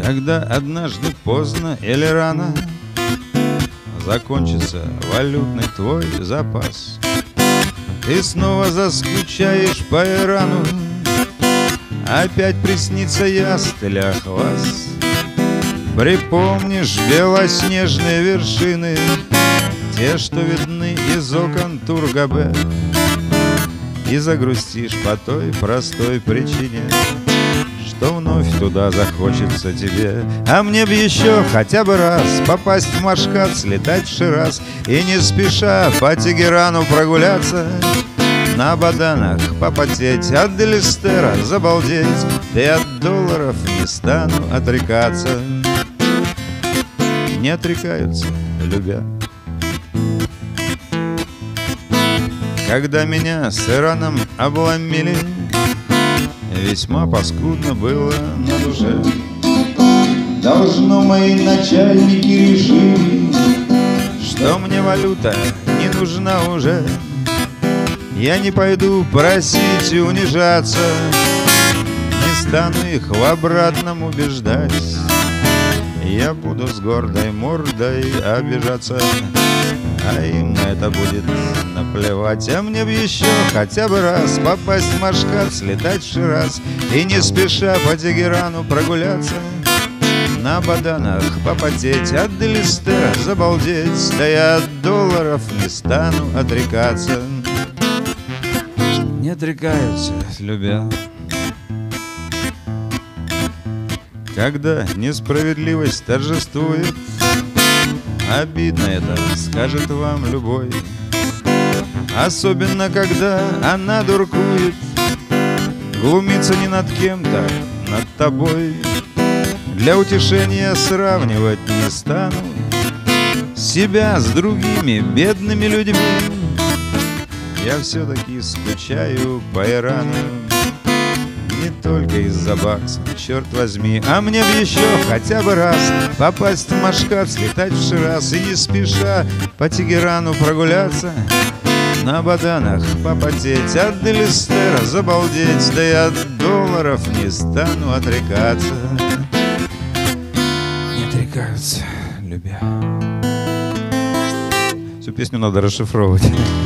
Когда однажды поздно или рано закончится валютный твой запас, ты снова заскучаешь по Ирану, опять приснится ястыля хвост. Припомнишь белоснежные вершины, те, что видны из окон Тургабе, и загрустишь по той простой причине, что вновь туда захочется тебе. А мне б еще хотя бы раз попасть в Машкат, слетать в Шираз и не спеша по Тегерану прогуляться, на баданах попотеть, от Делистера забалдеть, да и от долларов не стану отрекаться. Не отрекаются, любя. Когда меня с Ираном обломили, весьма паскудно было на душе. Должно, мои начальники решили, что мне валюта не нужна уже. Я не пойду просить и унижаться, не стану их в обратном убеждать. Я буду с гордой мордой обижаться, а им на это будет наплевать. А мне б еще хотя бы раз попасть в Машкат, слетать в Шираз и не спеша по Тегерану прогуляться, на баданах попотеть, от Делистера забалдеть, да и от долларов не стану отрекаться. Не отрекаются, любя. Когда несправедливость торжествует, обидно это, скажет вам любой, особенно когда она дуркует, глумится не над кем-то, над тобой. Для утешения сравнивать не стану себя с другими бедными людьми. Я все-таки скучаю по Ирану, не только из-за баксов, черт возьми. А мне б еще хотя бы раз попасть в Машкат, слетать в Шираз и не спеша по Тегерану прогуляться, на баданах попотеть, от Делистера забалдеть, да и от долларов не стану отрекаться. Не отрекаются, любя. Всю песню надо расшифровывать.